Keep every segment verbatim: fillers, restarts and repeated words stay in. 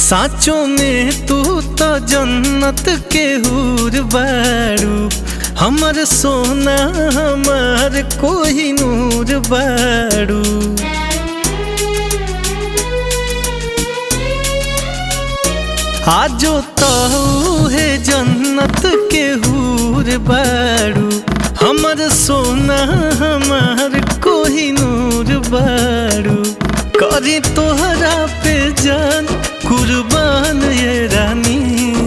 साँचों में तू तो जन्नत के हूर बारू, हमर सोना हमार कोहिनूर बारू। आजो तो है जन्नत के हूर बारू, हमर सोना हमार कोहिनूर बारू। करी तोहरा पे जान कुर्बान ये रानी,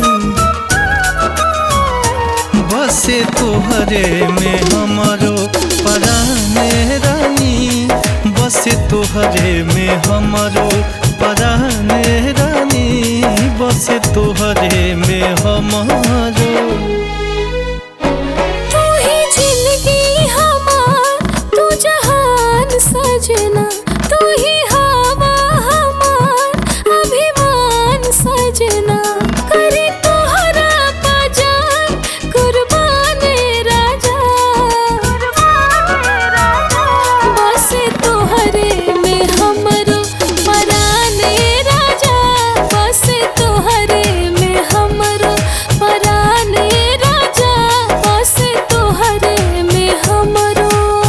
बसे तोहरे में हमारो परान रानी, बसे तोहरे में हमारो परान रानी, बसे तोहरे में हमारो। तू ही जिंदगी हमार, तू जहान सजना, तू ही हवा हमार अभिमान सजना। करे तोहरा पजान कुर्बान राजा, बसे तोहरे में हमरो परान राजा, बसे तोहरे में हमरो परान राजा, बसे तोहरे में हमरो।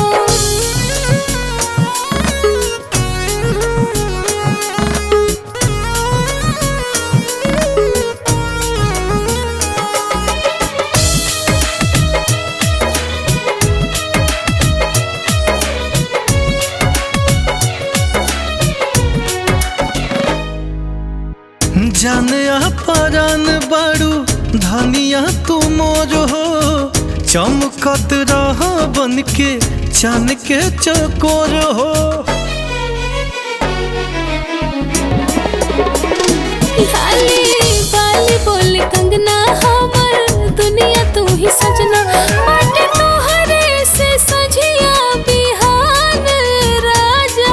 जाने परान बारू धनिया तू मोर हो, चमकत रह बन के चान के चकोर हो। लाली बाली बोल कंगना हमर दुनिया तू ही सजना, बाटे तोहरे से सजिया बिहान राजा,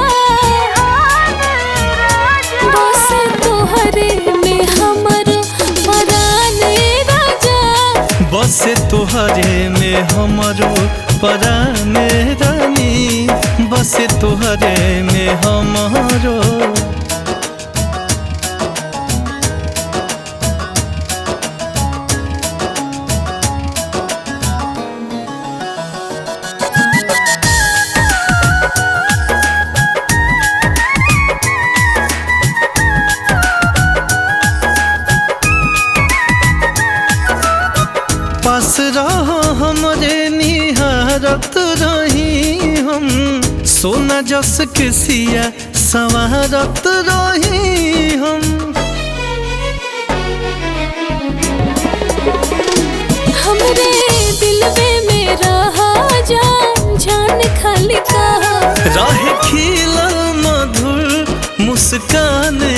बसे तोहरे में हमरो परान राजा, बसे तोहरे में हमरो परान रानी, बसे तोहरे में हमारो। पास रह हमरे निहारत रही हम, सोना जस के सिया संवारत रही हम। हमरे दिलवे में रहा जान जान खाली कहा, रहे खिलल मधुर मुस्कान